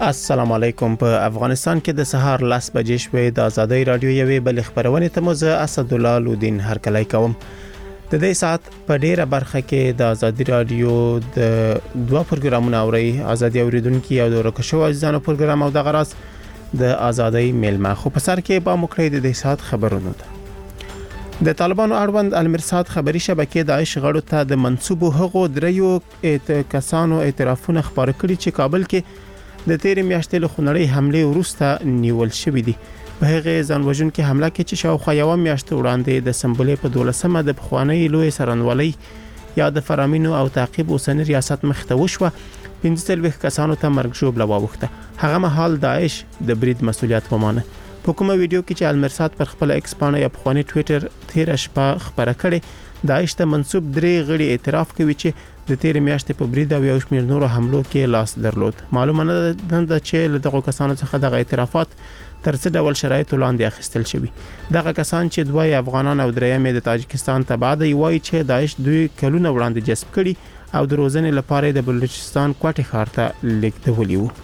السلام علیکم. په افغانستان کې د سهار 10 بجې شوې د ازادۍ رادیو یوې بل خبرونه ته مزه اسدالله لودین هرکلی کوم. د دې سات په ډیره برخه کې د ازادۍ رادیو د دوه پروګرامونو اوري، ازادي اوریدونکو او د ورکشو عزیزانو پروګرام او د غراس د ازادۍ میلمه. خو په سر کې با مکړې د دې سات خبرونه ده. د طالبانو اړوند المرصاد خبري شبکې داعش غړو ته د منسوبو هغو دریو کسانو اعترافونه خبر کړي چې کابل کې د تیر میاشتې له خونړۍ حمله وروسته نیول شوې دي. په هغه ځانوژونکو حمله کې چې شاوخوا یو میاشت وړاندې د سمبولې په 12مه د بخوانی لوی سرنولۍ یا د فرامینو او تعقیب اوسنی ریاست مخته وشوه، 15 کسانو ته مرګ ژوبله واوښته. هغه مهال داعش د برید مسولیت ومانه. په کومه ویډیو کې چې المرصاد پر خپل ایکس پاڼه یا بخوانی ټوئیټر 13 شپه خبره کړې، داعش ته منسوب درې غړي اعتراف کوي چې د تیر میاشتې په برید او یو شمېر نورو حملو کې لاس درلود. معلومه نه ده چې له دغه کسانو څخه دغه اعترافات تر څه ډول شرایطو لاندې اخیستل شوي. دغه کسان چې دوی افغانان او درېیم د تاجکستان تبع دي، وایي چې داعش دوی کلونه وړاندې جذب کړي او د روزنې لپاره د بلوچستان کوټې ښار ته لیږدولي وو.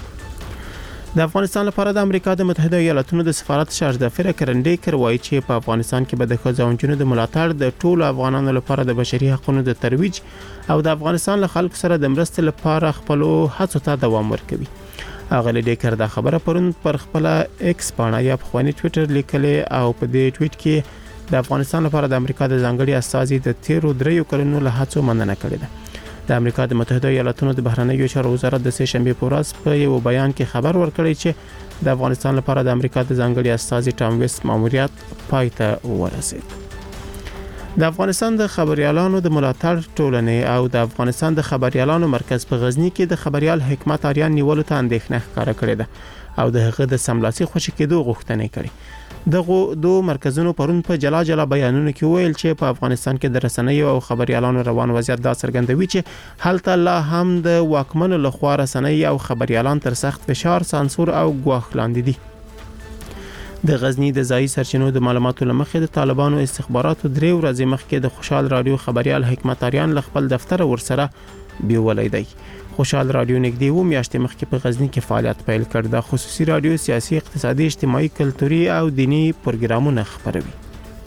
د افغانستان لپاره د امریکا د متحده ایالاتونو د سفارت شارژ دفتر کرنډیکر وایي چې په افغانستان کې به د ښځو او نجونو د ملاتړ د ټولو افغانانو لپاره د بشري حقوقو د ترویج او د افغانستان له خلکو سره د مرستې لپاره خپل هڅو ته دوام ورکوي. اغلی ډیکر دا خبره پرون پر خپل ایکس پاڼه یا بخوانی ټوئیټر لیکلې او په دې ټویټ کې د افغانستان لپاره د امریکا د ځانګړي استازي د 13 کلونو له هڅو مننه کړې ده. د امریکا د متحده ایالاتونو د بهرنیو چارو وزارت د سه شنبه په ورځ په یو بیان کې خبر ورکړی چې د افغانستان لپاره د امریکا د ځانګړي استازي ټام ویست ماموریت پای ته ورسید. د افغانستان د خبريالانو د ملاتړ ټولنې او د افغانستان د خبريالانو مرکز په غزنی کې د خبريال حکمت آریان نیولو ته اندېښنه ښکاره کړې ده او د هغه د سملاسي خوشی کېدو غوښتنه کړې. دغه دوه مرکزونو پرون په جلا بیانونو کې ویل چې په افغانستان کې د رسنیو او خبريالانو روان وضعیت دا څرګندوي چې هلته لا هم د واکمنو لخوا رسنۍ او خبريالان تر سخت فشار، سانسور او ګواښ لاندې دي. د غزنی د ځای سرچینو د معلوماتو لمخې د طالبانو استخباراتو 3 ورځې مخکې د خوشحال رادیو خبريال حکمت آریان خپل دفتر ورسره بیولای دی. خوشحال رادیو نږدې و میاشتې مخکې په غزنی کې فعالیت پیل کړ. د خصوصي رادیو سیاسي، اقتصادي، اجتماعي، کلتوري او دینی پروګرامونه خبروي.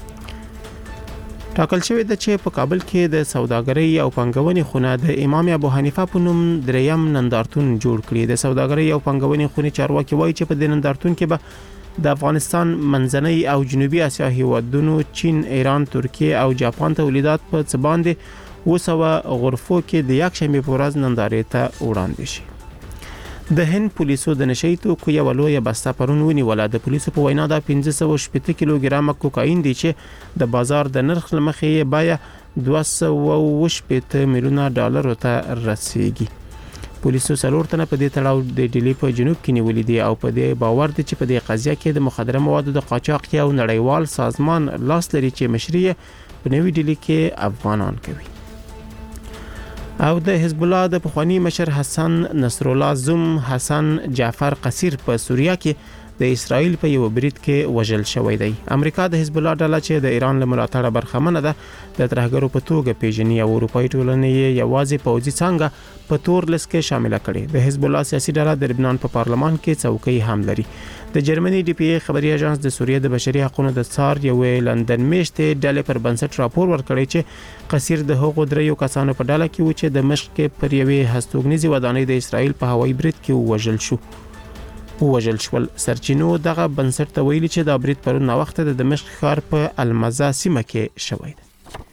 ټاکل شوی د چې په کابل کې د سوداګرۍ او پنګونې خونه د امام ابو حنیفه په نوم دریم نندارتون جوړ کړي. د سوداګرۍ او پنګونې خونې چارواکي وایي چې په دې نندارتون کې به د افغانستان، منځنۍ او جنوبي اسیا هیوادونو، چین، ایران، ترکیه او جاپان تولیدات په څه باندې 200 غرفو کې د یک شنبه په ورځ نندارې ته وړاندې شي. د هند پولیسو د نشئی توکو یو لوی بسته پرون ونیوله. د پولیسو په وینا دا 570 کیلوګرام کوکاین دی چې د بازار د نرخ لمخې یې بیا 280 میلیونه ډالر ته رسیدي. پولیسو څلور تنه په دې تړاو د ډیلی په جنوب کې نیولې دي او په دې باور دي چې په دې قضیه کې د مخدره موادو د قاچاق یو نړیوال سازمان لاس لري چې مشري په نوې ډیلی کې افغانان کوي. او د حزب الله د پخوانی مشر حسن نصر الله زوم حسن جعفر قصیر په سوریه کې د اسرائیل په یو برید کې وژل شوی دی. امریکا د حزب الله ډله چې د ایران له ملاتړه برخمنه ده د ترهګرو په توګه پیژني او اروپאי ټولنې یې یوازې پوځي څنګه په تور لیست کې شامل کړي. د حزب الله سیاسي ډله د لبنان په پارلمان کې څوکۍ هم لري. د جرمني ډي پی ای خبري اژانس د سوریه د بشري حقوقو د څار یوې لندن میشتې ډلې پر بنسټ راپور ورکړی چې قصیر د هغو دریو کسانو په ډله کې و چې د مشق کې پر یوې هستوګنیزي ودانۍ د اسرائیل په هوایي برید کې وژل شول. سرچینو دغه بنسټ ته ویلي چې دا برید پرون وخت د دمشق ښار په المزه سیمه کې شوی دی.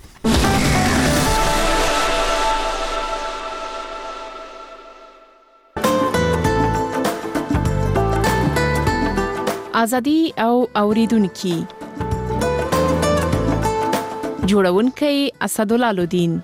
ازادي او اوریدونکو جوړونکي اسدالله لودین.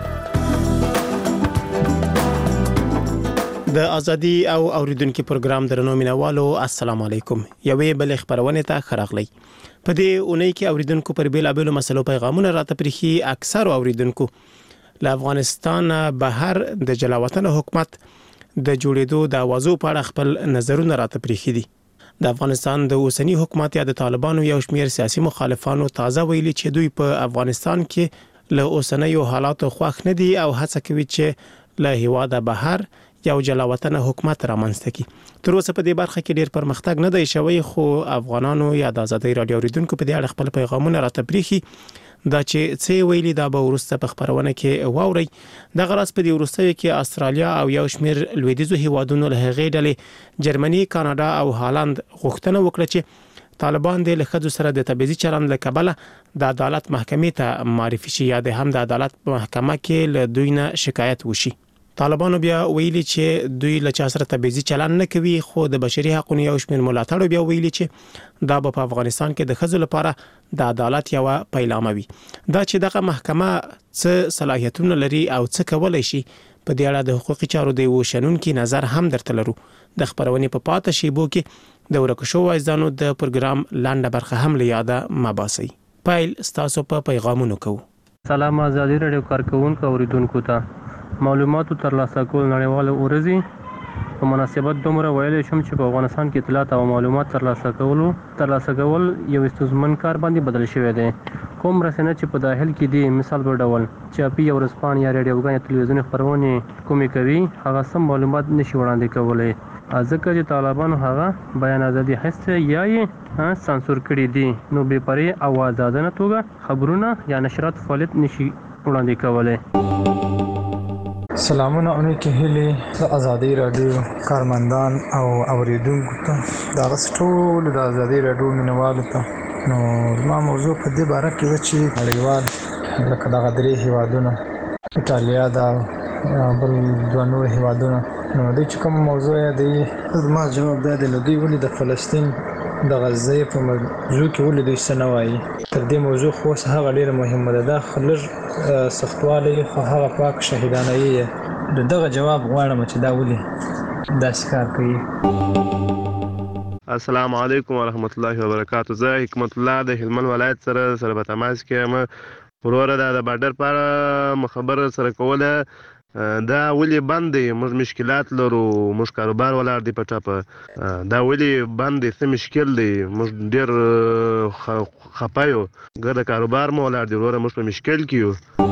د ازادي او اوریدونکو پروګرام درنو مینوالو السلام علیکم. یوې بل خبرونه ته خراغلی. په دې اونۍ کې اوریدونکو پر بیلابېلو مسلو پیغامونه راته پرېخي. اکثر اوریدونکو له افغانستان بهر د جلاوطن حکومت د جوړېدو د اوازو په اړه خپل نظرونه راته پرېخي دي. د افغانستان د اوسنی حکومت یا د طالبانو یو شمېر سیاسي مخالفانو تازه ویلي چې دوی په افغانستان کې له اوسنیو حالاتو خوښ نه دي او هڅه کوي چې له هیواده بهر یو جلاوطن حکومت رامنځته کړي. تر اوسه په دې برخه کې ډیر پرمختګ نه دی شوی، خو افغانانو یا د ازادي رادیو اوریدونکو په دې اړه خپل پیغامونه راته پریخي دا چې څه ویلي دا به ورسته په خبرونه کې واوري. د غراس په دې ورسته کې استرالیا او یو شمېر لویدیځو هیوادونو له هغې ډلې جرمني، کاناډا او هالند غوښتنه وکړه چې طالبان د لخدو سره د تبعیضي چلند له کبله د عدالت محکمې ته معرفي شي یا د هم د عدالت محکمه کې له دوی نه شکایت وشي. طالبانو بیا ویلي چې دوی له چا سره تبعیضي چلند نه کوي، خو د بشري حقوقو یو شمېر ملاتړو بیا ویلي چې دا په افغانستان کې د ښځو لپاره د عدالت یو پیلامه وي. دا چې دغه محکمه څه صلاحیتونه لري او څه کولای شي په دې اړه د حقوقي چارو د وشنونکو نظر هم درته لرو. د خبرونې په پاته شیبو کې د ورکو شو وایزانو د پروګرام لاندې برخه هم لیاده مباسي. پایل ستاسو په پیغامونو کو. سلام ازادي رادیو کارکونکو اوریدونکو ته معلوماتو ترلاسه کول نړیواله ورځي په مناسبت دومره ویل شم چې په افغانستان کې اطلاعات او معلومات ترلاسه کول یو ستونزمن کار باندې بدل شوی دی. کوم رسنۍ چې په داخل کې دي مثال په ډول چاپي او رسپان یا ریډیوګان یا تلویزیون خبرونه کومې کوي هغه سم معلومات نشي وړاندې کولای، ځکه چې طالبانو هغه بیان ازادي هسته یا یې سانسور کړی دي، نو بې پرې او آزادانه توګه خبرونه یا نشرات فعالیت نشي وړاندې کولای. سلامونه اونیکه هیلي د ازادي رادیو کارمندان او اوریدونکو ته دا ټول د ازادي رادیو مینوالو ته. نو ما موضوع په دې باره کې و چې نړیوال لکه دغه درې هیوادونه ایټالیا دا بل دوه نور هیوادونه، نو دوی چې کوم موضوع دی ما جواب دی د دوی ولې د فلسطین د غزې په موضوع کې ولې دوی څه نه وایي. تر دې موضوع خو هغه ډیره مهمه ده، دا لږ سختوالی خو هغه پاک شهیدانه یې دغه جواب غواړم چې دا ولې داسې کار کوي. السلام علیکم ورحمت الله وبرکاتہ. زه حکمت الله د هلمند ولایت سره په تماس کې یم. وروره د بارډر په خبره سره کوله دا ولې بند دی؟ موږ مشکلات لرو، موږ کاروبار ولاړ دی په ټاپه، دا ولې بند دی؟ څه مشکل دی؟ موږ ډیر خپه یو، ګر د کاروبار مو ولاړ دی وروره، موږ په مشکل کې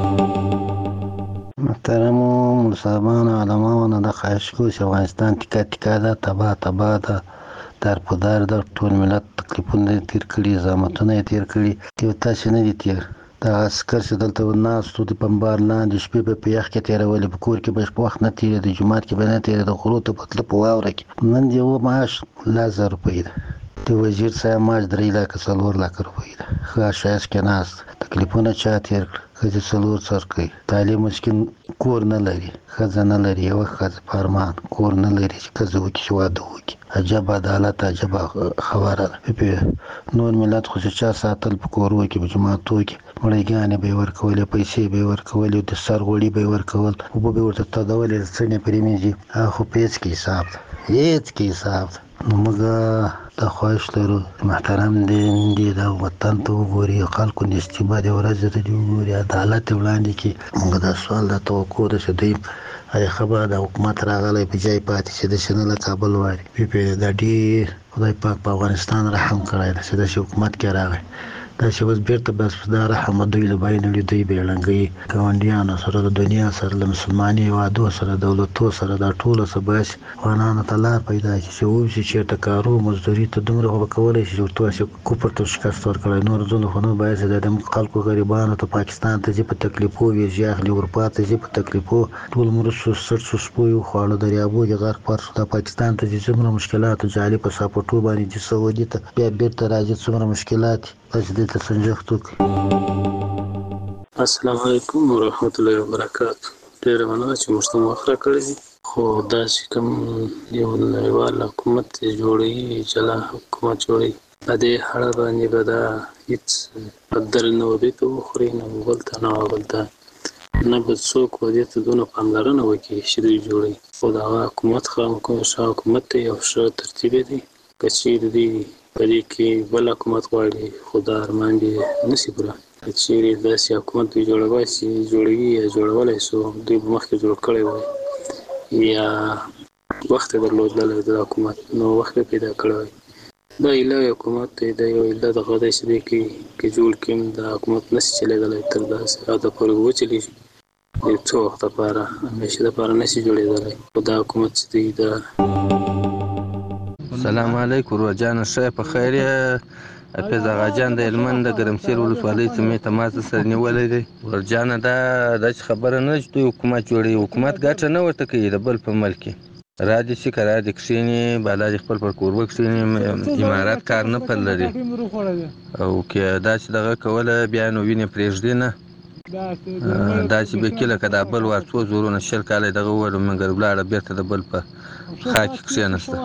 یو. محترمو ملصابان علماونه د خواهش کوو چې افغانستان ټیکا ده، تباه ده، دار په دار د ټول ملت تکلیفونه تیر کړي، زحمتونه تیر کړي، یو تاسو نه دي تیر. دا عسكر چې دلته ناستو د پنبار لاندې شپې په یخ کې تیرولې، په کور کې به وخت نه تیرې، د جومات کې به نه تیرې، د غرو ته په تله په واوره کې. نن یو معاش 1000 روپۍ ده، د وزیر صاحب معاش 3 لکه 4 لکه روپۍ ده. ښه ښایست کې ناست، تکلیفونه چا تیر کړ، ښځې 4 سر کوي، تعلیم مسکین کور نه لري، ښځه نه لري، یوه ښځه په ارمان کور نه لري چې ښځه وکړي چې واده وکړي. عجب عدالت، عجب خبره ده. نور ملت خو چې چا ساتل په کورو کې، په جوماتو کې مړیګانې به یې ورکولې، پیسې به یې ورکولې، د سر غوړي به یې ورکول، اوبه به یې ورته تودولې، د څڼې پرې مینځي، خو په هېڅ کې حساب ده، هېڅ کې حساب ده. نو موږ دا خواهش لرو محترم دی دا وطن ته وګوري، خلکو نستیبه د ورځې ته دې وګوري، عدالت وړاندې کړي. موږ دا سوال دا توقع ده چې دوی خبره د حکومت راغلی په ځای پاتې چې د شنه له کابل واري. دا ډېر خدای پاک په افغانستان رحم کړی ده چې داسې حکومت کې راغی. دا چې اوس بیرته بس دا رحم دوی له بای نړۍ دوی به ړنګوي، ګاونډیانو سره، د دنیا سره، له مسلماني هېوادو سره، دولتو سره، دا ټوله څه باسي افغانانو ته لار پیدا کړي چې ووځي چېرته کارو مزدوري ته. دومره خو به کولی شي چې ورته وایي کفر ته شکست ورکړی، نور ځونه خو نه بایسي دا د خلکو غریبانو ته پاکستان ته ځي په تکلیفو، ویزې اخلي، اروپا ته ځي په تکلیفو، ټول مرسو سرسو سپویو خواړو دریابو کې غرق پرسو، دا پاکستان ته ځي څومره مشکلات، جعلي پاسپورټو باندې ځي سعودي ته، بیا بیرته راځي څومره مشکلات تاسو دې ته سنجښت وکړئ. السلام علیکم ورحمت الله وبرکاتہ. ډېره مننه چې موږ ته وخت راکړی، خو داسې کوم یو نړیوال حکومت جوړوي، جلا حکومت جوړوي، په دې اړه باندې به دا هېڅ بدل نه و، دې ته وخوري نه بل ته نه هغه بل ته نه به څوک و دې ته دونه پاملرنه وکړي چې دوی جوړوي. خو د هغه حکومت ښه حکومت دی او ښه ترتیب دی. که چېرې دوی په دې کې بل حکومت غواړي، خو دا ارمان دې نه شي پوره. که چېرې داسې حکومت دوی جوړوي یا جوړولی سو، دوی به مخکې جوړ کړی وای یا وخت یې درلودلی د حکومت، نو وخت یې پیدا کړی وای. دا ایله حکومت دی، دا یو ایله دغه دی چې دی کې جوړ کړي، دا حکومت نشي چلېدلی تر داسې حده پورې وچلېږي. یو څو وخت لپاره همیشه لپاره نشي جوړېدلی. خو دا حکومت چې دی دا سلام علیکم روجان ښه په خیر یې. حافظ آغا جان د هلمند د ګرمسیر ولسوالۍ سیمې ته ما سره نیولی دی. ورجانه دا داسې خبره نه ده چې دوی حکومت جوړوي. حکومت ګټه نه ورته کوي د بل په ملک کې. را دې شي که را دې کښېني بالا دې خپل پر کوربه کښېني. امارات کار نه پر لري او که داسې دغه کوله بیا نو وینې پرېږدي نه. داسې بېکي لکه دا بل وار څو زورونه 20 کاله دغه وویل مګر ولاړه بېرته د بل په خاک کې کښېنسته.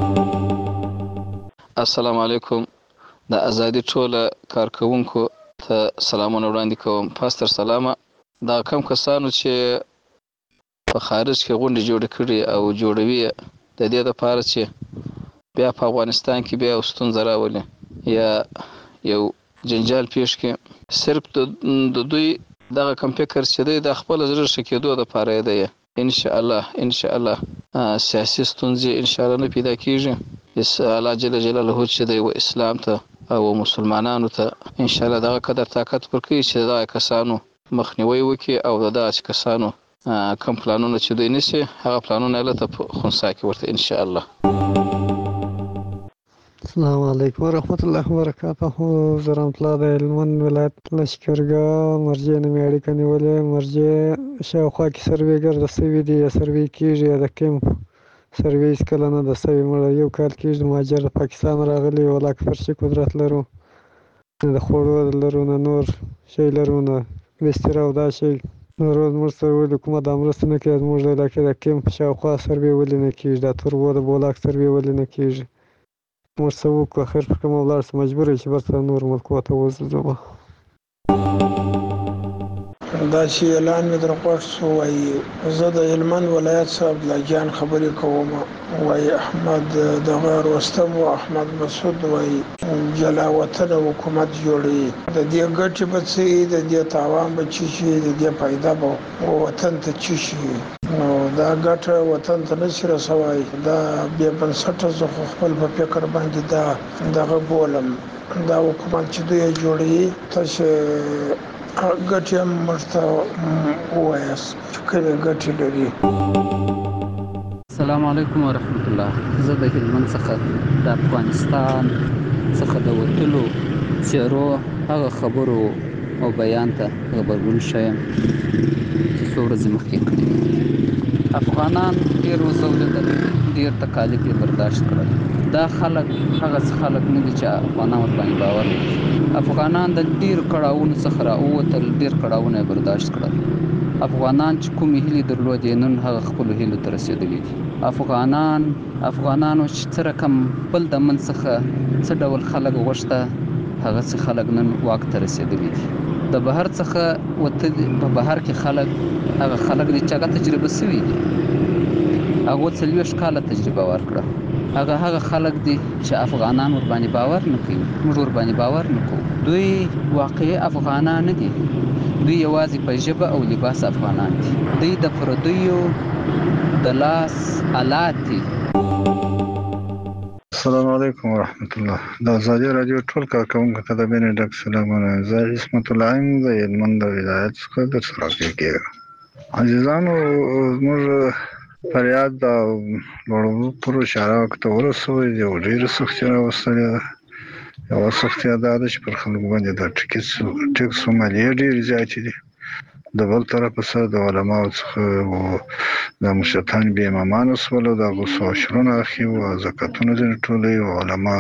السلام علیکم. د ازادي ټوله کارکوونکو ته سلامونه وړاندې کوم. پاستر سلامه. دا کم کسانو چې په خارج کې غونډې جوړې کړي او جوړوي د دې لپاره چې بیا په افغانستان کې بیا ستونزه راولي یا یو جنجال پیښ کړي، صرف د دوی دغه کم فکر چې دی د خپل زړه ښه کېدو لپاره دی. ان شاء الله سیاسي ستونزې ان شاء الله نه پیدا کېږي. الله جل جلاله چې دی و اسلام ته او مسلمانانو ته ان شاء الله دغه قدر طاقت ورکړي چې دغه کسانو مخنیوي وکړي او دغه کسانو کوم پلانونه چې دوی نیسي هغه پلانونه هلته په خنثی کې ورته ان شاء الله. السلام علیکم ورحمت الله وبرکاته. زه رحمت الله د هلمند ولایت لشکرګاه مرجې نه مې اړیکه نیولې. مرجې شاوخوا کې سروېګر د سوي دي یا سروې کېږي یا د کیمپ سروې هېڅکله نه ده سوې. مړه یو کال کېږي مهاجر د پاکستان راغلي ولا کفر چې قدرت لرو نه د خوړو لرو نه نور شی لرو نه بستر او دا شی روز موږ سره ویل حکومت دا مرسته نه کوي. زموږ د علاقې د کیمپ شاوخوا سروې ولې نه کېږي، دا توربو د بولاک سروې ولې نه کېږي. موږ څه وکړو اخر په کومه ولاړ شو مجبور یو چې برته نور ملکو ته وځو. دا چې اعلان مې در خوښ شو وایي زه د هلمند ولایت صاحب عبدالله جان خبرې کوم. وایي احمد دغه رستم و احمد مسعود وایي جلا وطن حکومت جوړوي. د دې ګټې به څه وي، د دې تاوان به څه شي، د دې فایده به وطن ته څه شي. نو دا ګټه وطن ته نه شي رسوای. دا بې بنسټه زه خو خپل په فکر باندې دغه بولم دا حکومت چې دوی جوړوي تاسې ګټې هم ورته ووایاست چې کومې ګټې لري. السلام علیکم ورحمت الله. زه د هلمند څخه د افغانستان څخه د وتلو څېرو هغه خبرو او بیان ته غبرګون ښیم چې څو ورځې مخکې کړي. افغانان ډېر وځورېدل، ډېر تکالیف یې برداشت کړل. دا خلک هغه څه خلک نه دي چې افغانان ورباندې باور لري. افغانان د ډېرو کړاوونو څخه راووتل، ډېر کړاوونه یې برداشت کړل. افغانان چې کومې هیلې درلودې نن هغه خپلو هیلو ته رسېدلي دي. افغانانو چې څه رقم بل د من څخه څه ډول خلک غوښته هغه څه خلک نن واک ته رسېدلي دي. د بهر څخه وتلي په بهر کې خلک هغه خلک دي چې هغه تجربه سوي دي. هغو 40 کاله تجربه ورکړه. هغه خلک دي چې افغانان ورباندې باور نه کوي، موږ ورباندې باور نه کوو. دوی واقعي افغانان نه دي، دوی یوازې په ژبه او لباس افغانان دي. دوی د پردیو د لاس آلات دي. السلام علیکم ورحمت الله. د ازادي رادیو ټول کارکوونکو ته د بین ډک سلامونه. زه عصمت الله یم د هلمند ولایت څخه درسره کېږم. عزیزانو زموږ فریاد د لوړو پرو شراکت ته ورسوي. یو ډېره سختي راوستلې ده. یوه سختي دا ده چې پر خلکو باندې د ټکس مالیې ډېرې زیاتې دي. د بل طرف سره د علماو څخه د مشرتان بې امامانو شول او د هغو څو عشرونه اخي او زکاتونه ځینې ټولوي او علما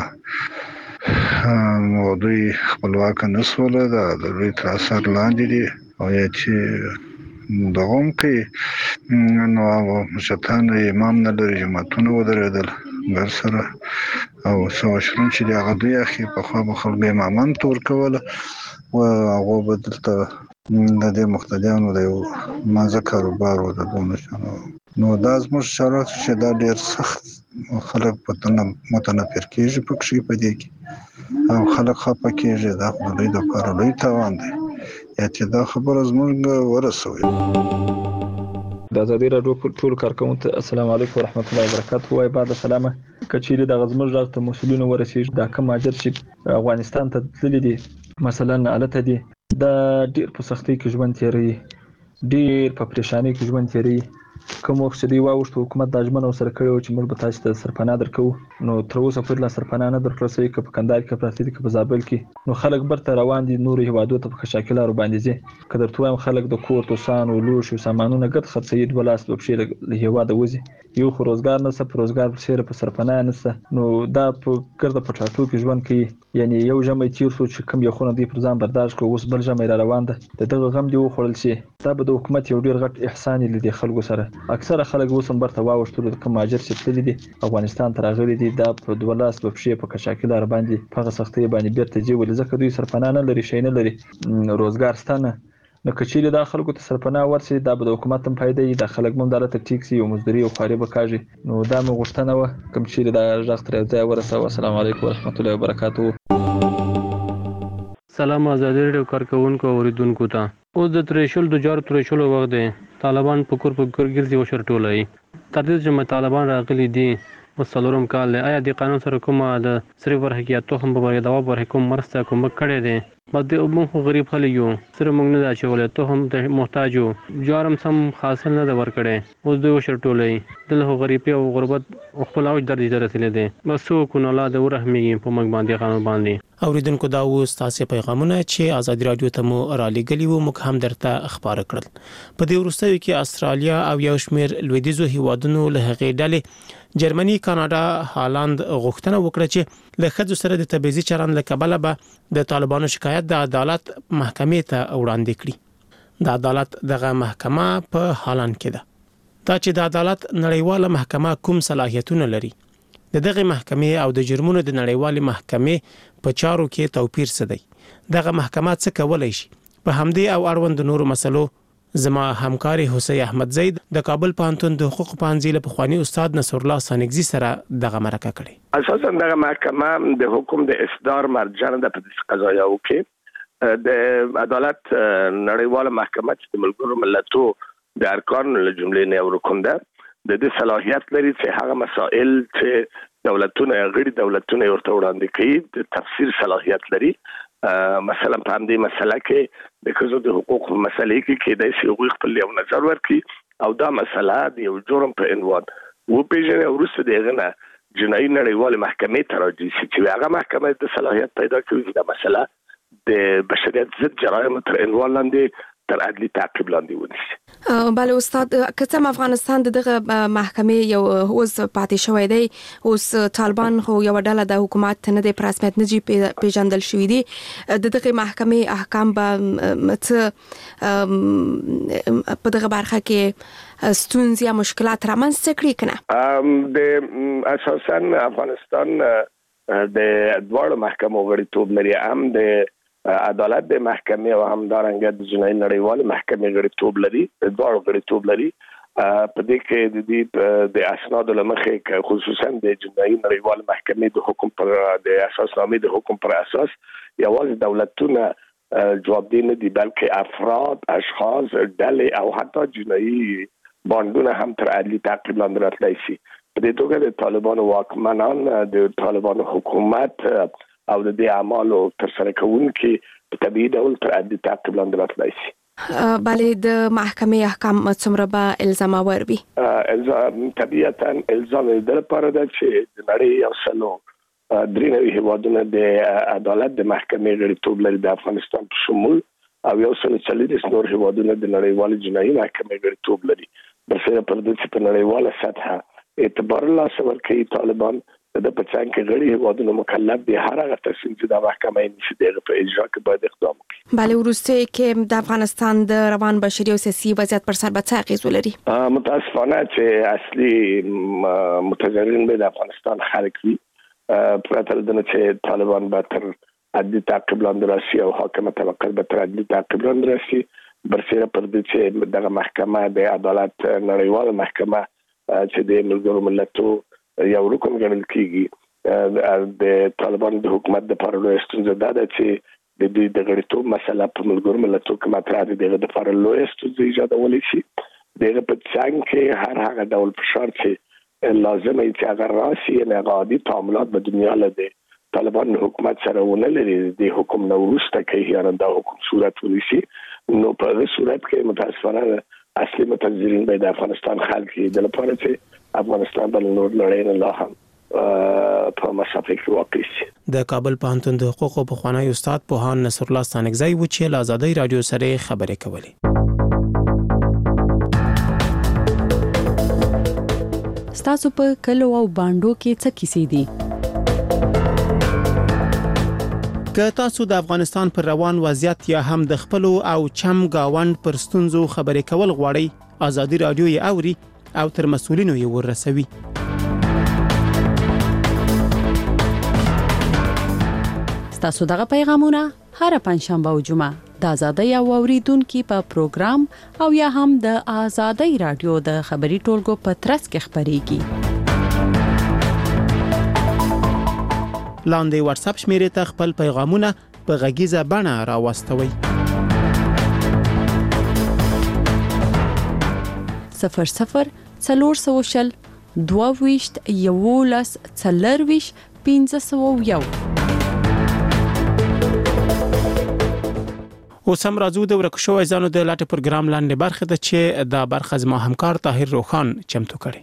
نو دوی خپلواکه نه شول، د دوی تر اثر لاندې دي او یا چې دغه هم کوي نو مشرتان امام نه لري، جماعتونه ودرېدل ګر سره او څو عشرون چې د هغه دوی اخي پخوا به خلکو امامان ته ورکوله و هغو به دلته د دې مقتدیانو د یو مازه کاروبار و د دوه نشانو. نو دا زموږ شرایط چې دا ډېر سخت خلک په متنفر کېږي پکښې په دې کې او خلک خفه کېږي. دا خو د دوی دپاره لوی تاوان دی یا چې دا خبره زموږ ورسوي. د ازادي راډیو ټول کارکوونکو ته السلام علیکم ورحمت الله وبرکاته. وای بعد سلامه کچېرې د زموږ غږ ته مسؤلینو ورسېږي دا کوم مهاجر چې افغانستان ته تللي دي مثلا الته دي دا ډېر په سختۍ کې ژوند تېروي. ډیر په پریشانی کې ژوند تیری. کوم وخت چې دی واوښت حکومت د ژمنو سره کړو چې موږ به تاسو ته سرپناه درکو، نو تر اوسه پورې لا سرپناه نه درکړل شوې، که په کندهار کې پراته دي که په زابل کې، نو خلک برته روان دي نورو هیوادو ته په خشاکي لارو باندې ځي. که درته وایم خلک د کور توسانو لوښو سامانونه ګډ خرڅوي، دوه لاس به پښې له هیواده وځي. یو خو روزګار نشته، په روزګار پسې په سرپناه نشته، نو دا په ګرده په ټاټو کې ژوند کوي. یعنی یو ژمی تیر شو چې کوم یو خونه دی پر ځان برداشت کړو، اوس بل ژمی را روان ده، د دغه غم دی وخوړل شي. دا به د حکومت یو ډیر غټ احسان لیدي خلکو سره. اکثره خلک اوس هم برته واوښتلو، کوم مهاجر چې تللي دي افغانستان ته راغلي دي، دا په دوه لاس په پښې په کشاکي لار باندې په هغه سختۍ باندې بیرته ځي. ولې ځکه دوی سرپناه نه لري، شی نه لري، روزګار شته نه. نو که چیرې دا خلکو ته سرپناه ورسي، دا به د حکومت هم فایده وي، دا خلک هم دلته ټیک سي، یو مزدوري او خواري به کاږي. نو دا مې غوښتنه وه کوم چیرې دا غږ تر یو ځایه ورسوه. السلام علیکم ورحمت الله وبرکاتہ. سلام ازادي راډیو کارکونکو او اوریدونکو ته. اوس د تریشل د جار تریشل وخت دی. طالبان په کور په کور ګرځي او شرټولای. تر دې چې طالبان راغلي دي وسلورم کال، آیا د قانون سره کومه د سری ورحکیات توخم په بری دوا پر حکومت مرسته کوم کړي دي؟ بده موږ غریب خلک یو، سره موږ نه دا چولې ته هم د محتاجو جارم سم حاصل نه ور کړي. اوس دوی شرټولای دله غریبي او غربت خپل اوج درجه رسیدلې دي. بس کو نه لا د ورحمي په مګ باندې قانون باندې. اوریدونکو دا اوس تاسو پیغامونه چې آزادي رادیو ته مو را لګلی وو موږ هم درته خبر کړل. په دې وروستیو کې استرالیا او یو شمېر لویدیځو هیوادونو له هغې ډلې جرمني، کاناډا، هالند غوښتنه وکړه چې له ښځو سره د تبعیضي چلند له کبله به د طالبانو شکایت د عدالت محکمې ته وړاندې کړي. د عدالت دغه محکمه په هالند کې ده. دا چې د عدالت نړیواله محکمه کوم صلاحیتونه لري، د دغه محکمې او د جرمونو د نړیوالې محکمې په چارو کې توپیر څه دی؟ دغه محکمه څه کولای شي؟ په همدې او اړوند نورو مسلو زما همکاري حسین احمد زید د کابل پوهنتون د حقوق پوهنځي له پخوانی استاد نصر الله سانګزي سره دغه مرکه کړې. اساسا دغه محکمه د حکم د اصدار مرجع ده په قضایاو کې د عدالت نړیواله محکمه چې د ملګرو ملتو د ارکان له جملې نه رکن ده، د دې صلاحیت لري چې هغه مسائل چې دولتونه غیر دولتونه ورته وړاندې کوي د تفسیر صلاحیت لري. مثلا په همدې مسله کې د ښځو د حقوقو مسلې کې د هغوی خپل یو نظر ورکړي او دا مسله د یو جرم په عنوان وپېژني او وروسته د هغه نه جنایي نړیوالې محکمې ته راځي چې هغه محکمه د صلاحیت پیدا کوي چې دا مسله د بشریت ضد جرایمو تر عنوان لاندې تر عدلي تعقیب لاندې ونیسي. بله استاد، که څه افغانستان دغه محکمې یو اوس پاتې شوی دی، اوس طالبان خو یو ډله د حکومت نه دی پر رسمیت نه جی پیژندل شوی دی، دغه محکمې احکام به په دغه برخه کې ستونزې یا مشکلات رامنځته کړي کنه؟ د اساسا افغانستان د دواړو محکمو غړیتوب لري، هم د عدالت د محکمې او هم دارنګه د جنایي نړیوالې محکمې غړیتوب لري، دواړو غړیتوب لري. په دې کې د اسنادو له مخې خصوصا د جنایي نړیوالې محکمې د حکم پر د اساسنامې د حکم پر اساس یوازې دولتونه جوابدې نه دي، بلکې افراد، اشخاص، ډلې او حتی جنایي باندونه هم تر عدلي تعقیب لاندې راتلی شي. په دې توګه د طالبانو واکمنان، د طالبانو حکومت او د دې اعمالو ترسره کوونکي په طبیعي ډول تر عدلي تعقیب لاندې راتلی شي. بلې د محکمې احکام څومره به الزام ور وي؟ طبیعتا الزام د لپاره ده چې د نړۍ یو سلو 93 هیوادونه د عدالت د محکمې غړیتوب لري، د افغانستان په شمول، او یو سلو 40 نور هیوادونه د نړیوالې جنایي محکمې غړیتوب لري. برسره پر دې چې په نړیواله سطحه اعتبار لاسه ورکوي طالبان د په څنګ کې غړي هیوادونو مکلف دي هر هغه تصمیم چې د محکمې نشي دغه په اجرا کې باید اقدام وکړي. بله وروسته کې د افغانستان د روان بشري او سیاسي وضعیت پر سر به څه اغیز ولري؟ متاسفانه چې اصلي متضررین به د افغانستان خلک وي، پرته له دې چې طالبان به تر عدلي تعقیب لاندې راشي او حاکمه طبقه به تر عدلي تعقیب لاندې راشي. برسره پر دې چې دغه محکمه د عدالت نړیواله محکمه چې د ملګرو ملتو یو رکن ګڼل کیږي، د طالبان د حکومت د لپاره لویه ستونزه دا ده چې د دوی د غړیتوب مسله په ملګرو ملتو کې مطرح ده، دغه د لپاره لویه ستونزه ایجادولی شي. دغه په څنګ کې هر هغه ډول فشار چې لازمه چې هغه راشي، یعنې هغه عادي تعاملات به دنیا له د طالبان حکومت سره ونه لري، د حکم نه وروسته کې یا دا حکم صورت ونیسي، نو په په صورت کې متاسفانه اصلي متضررین به د افغانستان خلک د لپاره چې افغانستان بل نور لړۍ نه لا هم په مسافه کې واقع شي. د کابل پوهنتون د حقوقو پخوانی استاد پوهان نصر الله ستانکزی و چې له آزادۍ رادیو سره خبرې کولې. ستاسو په کلو او باندو کې څه کیسې دي؟ که تاسو د افغانستان پر روان وضعیت یا هم د خپل او چم گاوند پر ستونزو خبرې کول غواړئ، آزادۍ رادیو یې اوري او تر مسؤلینو یې ورسوي. ستاسو دغه پیغامونه هر پنځشنبه او جمعه د آزادۍ او اوریدونکو په پروګرام او یا هم د آزادۍ رادیو د خبري ټولګو په ترڅ کې خبريږي. لاندې واتس اپ شمیرې ته خپل پیغامونه په غږیزه بڼه راوستوئ. 00 400 22 11 40 501. اوس هم راځو د ورکو شوی ځانو د لاټ پروګرام لاندې برخه ده چې دا برخه زما همکار طاهر روخان چمتو کړي.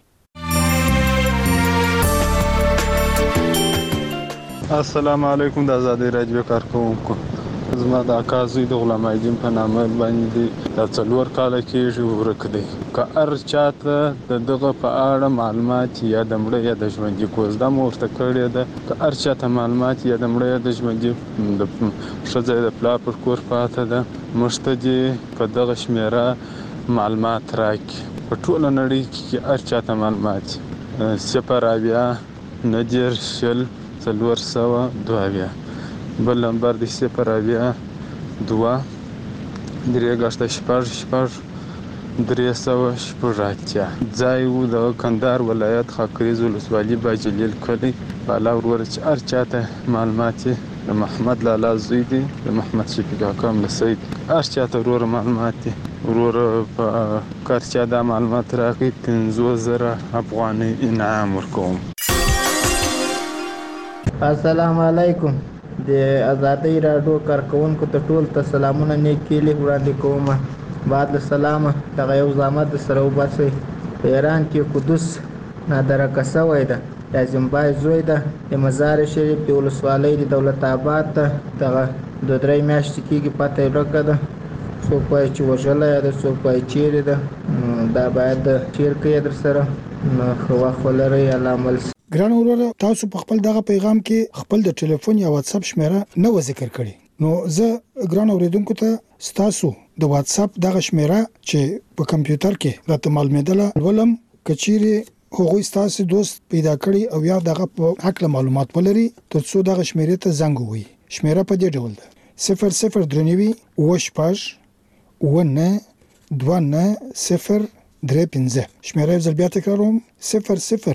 السلام علیکم د آزادۍ رادیو کارکونکو. زما د اکازوی د غلام ایدین په نامه باندې د 4 کال کېږي ورک دی. که هر چاته دغه په اړه معلومات یا د مړه یا د ژوندي کوزده مورته کړی ده، که هر چاته معلومات یا د مړه یا د ژوندي د ښځې د پلا پر کور پاته ده، موږ ته دې په دغه شمیره معلومات راکړي. په ټوله نړۍ کې هر چاته معلومات 0 402 بل نمبر دی 0 2 3 ځای وو د کندهار ولایت خاکریز ولسوالي باجلیل کلی بالا ورور چې هر چاته معلومات د محمد لالا زوی دی، د محمد شفیق حکم لسید هر چاته ورور معلومات دی. ورور په کار چا دا معلومات راکړي 50,000 افغانۍ انعام ورکوم. السلام علیکم. د آزادۍ رادیو کارکونکو ته ټول ته سلامونه نیکې وړاندې کوم. بعد السلام دغه یو زحمت سره وباسي. په ایران کې قدس نادرکه شوی ده، د زمبای زوی ده، د مزار شریف د ولسوالۍ د دولت آباد ته دغه 2-3 میاشتې کېږي پته ورکه ده. څوک وایي چې وژلی ده، څوک وایي چیرې ده. دا باید شیر کړئ در سره نو ښه وخت ولرئ. الله عمل. ګران وروره، تاسو په خپل دغه پیغام کې خپل د ټلیفون یا واتس اپ شمیره نه و ذکر کړی. نو زه ګران اوریدونکو ته تاسو د واتس اپ دغه شمیره چې په کمپیوټر کې راته معلومېدله ولم کچيري هغوی تاسو دوست پیدا کړی او یا دغه په حق معلومات ولري ترڅو دغه شمیره ته زنګ ووهي. شمیره په دې ډول ده 00 29035 شمیره یو ځل بیا تکراروم 00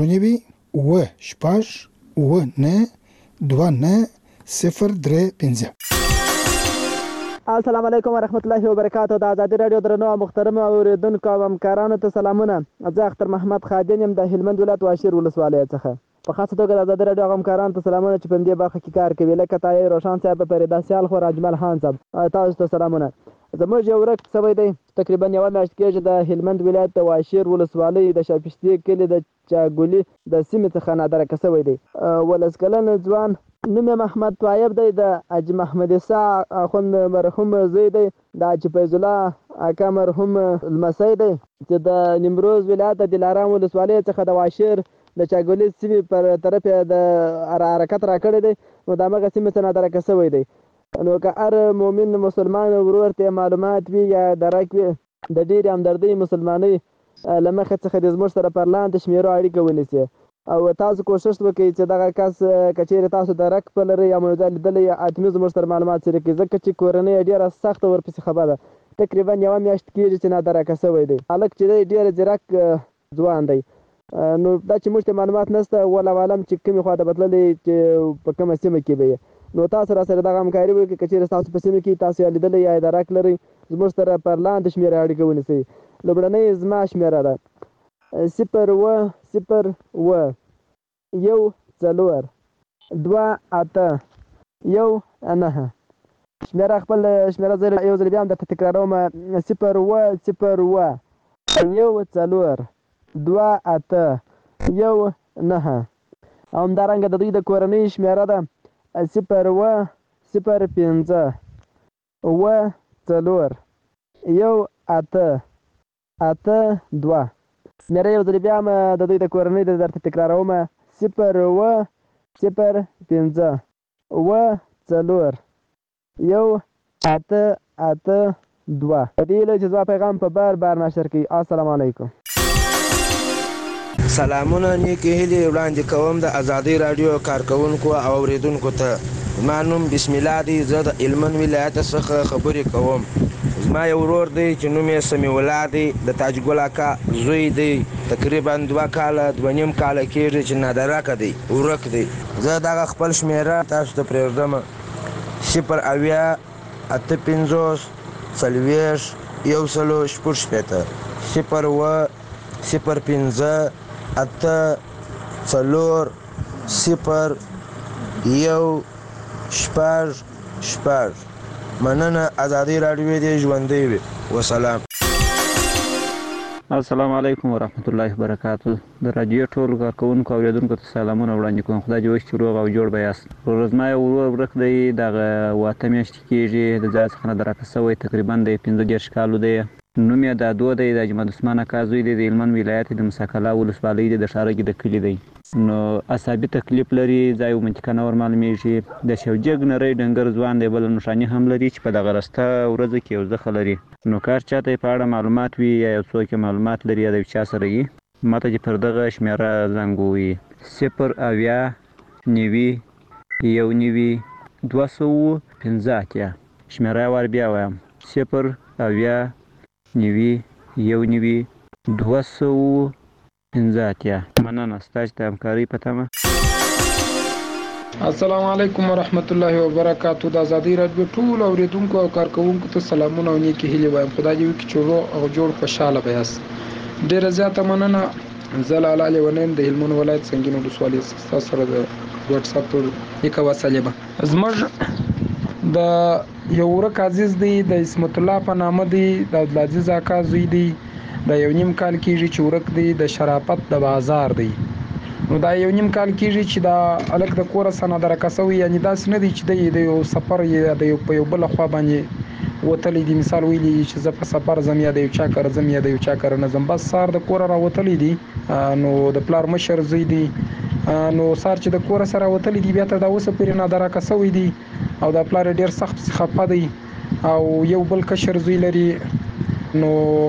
29035. السلام علیکم ورحمت الله وبرکاته. د آزادۍ رادیو درنو او محترم اوریدونکو او همکارانو ته سلامونه. زه اختر محمد خادم یم د هلمند ولایت واشیر ولسوالۍ څخه. په خاصه توګه د آزادۍ رادیو همکارانو ته سلامونه چې په دې برخه کې کار کوي، لکه طاهر روشن صاحب، فریدا سیال خو، اجمل خان صاحب، تاسو ته سلامونه. زموږ یو ورک سوی دی تقریبا یو میاشت کېږي د هلمند ولایت د واشیر ولسوالۍ د شاپشتي کلي د چاګولي د سیمې څخه نادرکه سوی دی. 12 کلن ځوان نوم محمد طایب دی، د حاجي محمد عیسی اخوند مرحوم زوی دی، د حاجي فیض الله اکا مرحوم لمسی دی چې د نیمروز ولایت د دلارام ولسوالۍ څخه د واشیر د چاګولي سیمې پر طرف د حرکت راکړی دی. نو د هغه سیمې څخه نادرکه سوی دی. نو که هر مؤمن مسلمان ورور ته معلومات وي یا درک وي د ډېرې همدردۍ مسلمانۍ له مخې څخه د زموږ سره پر لاندې شمیرو اړیکه ونیسي او تاسو کوشش وکړئ چې دغه کس که چیرې تاسو درک په لرئ یا موضوع لیدلی یا حتمي زموږ سره معلومات شریک کړئ، ځکه چې کورنۍ ډېره سخته ورپسې خبره ده. تقریبا یوه میاشت کېږي چې نادرکه شوی دی. هلک چې دی ډېر ځیرک ځوان دی. نو دا چې موږ ته معلومات نشته، والله عالم چې کومې خوا ته بتللی چې په کومه سیمه کې به یې. نو تاسو را سره دغه همکاري وکړئ. که چیرې تاسو په سیمه کې تاسو یې لیدلی یا درک لرئ، زموږ سره پر لاندې شمېره اړیکه ونیسئ. لومړنۍ زما شمېره ده 0 0 1 4 2 8 1 9. شمیره خپل شمیره زه یو ځل بیا هم درته تکراروم 0 1 4 2 8 1 9. همدارنګه د دوی د کورنۍ شمیره ده 0 0 5 4 1 8 8 2. شمیره یو ځل بیا هم د دوی د کورنۍ د درته تکراروم 0 0 5 4 1 8 8 2. په دې لږ ځواب پیغام په بار نشر کړئ. السلام علیکم. سلامونه نیکی هیلې وړاندې کوم د ازادۍ راډیو کارکونکو او اوریدونکو ته. زما نوم بسم الله دی. زه د هلمند ولایت څخه خبرې کوم. زما یو ورور دی چې نوم یې سمیع الله دی، د تاج ګل اکا زوی دی. تقریبا 2 کاله 2.5 کاله کېږي چې نادرکه دی، ورک دی. زه دغه خپل شمیره تاسو ته پرېږدم 0 اویا 8 50 40 160 0 0 5 8 4 0 1 6. مننه. ازادي راډیو دې ژوندۍ وي. وسلام. السلام علیکم ورحمت الله وبرکاتہ. د رادیو ټول کارکونکو او اوریدونکو ته سلامونه وړاندې کوم. خدای دې وکړي چې روغ او جوړ به یاست. ورځما یو ورور ورک دی، دغه 8 میاشتې کېږي د ځای څخه نادرکه شوی، تقریبا د 15 کالو دی. نوم یې دادو دی، د اجمد عثمان اکا زوی دی، د هلمند ولایت د مساکلا ولسوالۍ د شارګي د کلي دی. نو عصبي تکلیف لري، ځای منطقه نه ور معلومیږي. د شوجګ نری ډنګر ځوان دی، بل نښانې هم لري چې په دغه راسته ورځ کې یو ځخه لري. نو کار چاته په اړه معلومات وي یا یو څوک معلومات لري یا د چا سره یې ماته چې پر دغه شمیره زنګ ووهي 0 اویا 9 1 215. شمیره ور بیا وایم 0 اویا 9 1 215. مننه ستاسو ته همکاري په تمه. السلام علیکم ورحمت الله وبرکاتہ. د ازادۍ راډیو ټول اوریدونکو او کارکونکو ته سلامونه او نیکی هیلې وایم. خدای دې وکړي چې روغ او جوړ خوشاله به یاست. ډیره زیاته مننه. زه لاله لیونین د هلمند ولایت سنګین ولسوالۍ څخه سره د واتس اپ یک وسیله زموږ د یو ورک عزیز دی، د اسمت الله په نامه دی، د عبدالعزیز اکا زوی دی. د 1.5 کال کېږي چې ورک دی، د شرافت د بازار دی. نو دا 1.5 کال کېږي چې دا الګ د کوره سره درکه شوی، یعنی داسې نه دی چې د یو سفر یا د یو بل خوا باندې وتلی دی. مثال ویلی چې زه په سفر زم یا د یو چا کار زم یا د یو چا کار نه زم، بس سار د کوره را وتلی دی. نو د پلار مشر زوی دی، نو سار چې د کوره سره وتلی دی بیا ته دا اوسه پرې نه درکه شوی دی او د پلار ډیر سخت خپه دی او یو بل کشر زوی لري. نو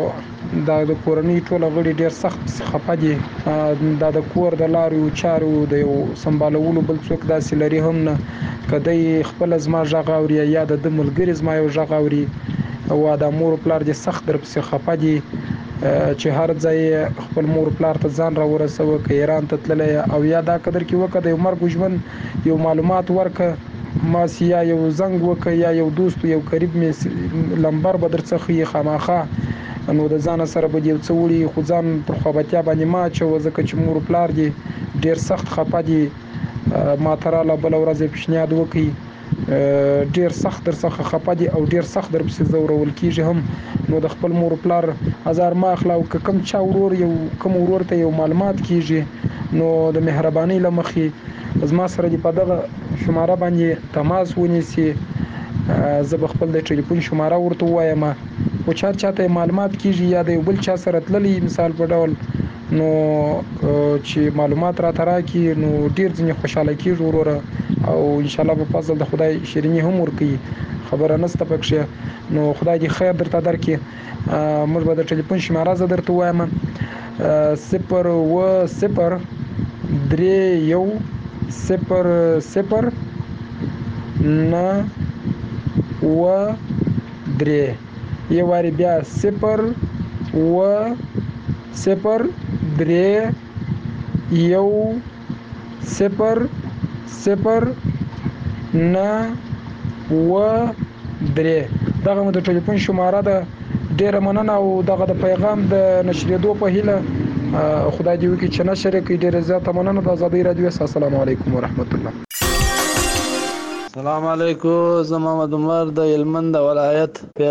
دا د کورنۍ ټول غړي ډیر سخت خپه دي. دا د کور د لارو چارو د یو سمبالولو بل څوک داسې لري هم نه. کدی خپل زما ژغ اوري یا د ملګری زما یو ژغ اوري او د مور پلار دې سخت در پسې خپه دي چې هر ځای خپل مور پلار ته ځان را ورسوه، که ایران ته تللی او یا دا قدر کې وکړه د یو مرګ ژوند یو معلومات ورکه ماس یا یو زنګ وکړه یا یو دوست یو قریب می لمبر به درڅخه یې خامخا. نو د ځان سره به یو څه وړي خو ځان پر خوابتیا باندې ما چوه، ځکه چې مور پلار دې ډیر سخت خپه دي. ما تراله بل ورځ پیشنهاد وکړي، ډیر سخت در څخه خپه دي او ډیر سخت در پسې زورول کیږي هم. نو د خپل مور پلار هزار ما اخلا او کوم چا ورور یو کوم ورور ته یو معلومات کیږي نو د مهرباني لمخې زما سره دی په دغه شماره باندې تماس ونیسي. زه به خپل د ټلیفون شماره ورته وایم او چاته معلومات کیږي یا د بل چا سره تللی مثال په ډول نو چې معلومات را تراکي نو ډیر ځنې خوشاله کیږي وروره او ان شاء الله په فضل د خدای شیرینی هم ورکي خبره نسته پکښه. نو خدای دې خیر درته درکړي. موږ به د ټلیفون شماره زه درته وایم 0103090 یو واری بیا 0103090 دغه مو د ټلیفون شماره ده. ډیره مننه او دغه د پیغام د نشریدو په هیله خدای دې وکړي چې نشر کړي. ډیره زیاته مننه. د ازادۍ رادیو. السلام علیکم ورحمت الله. السلام علیکم، زه محمد عمر د هلمند ولایت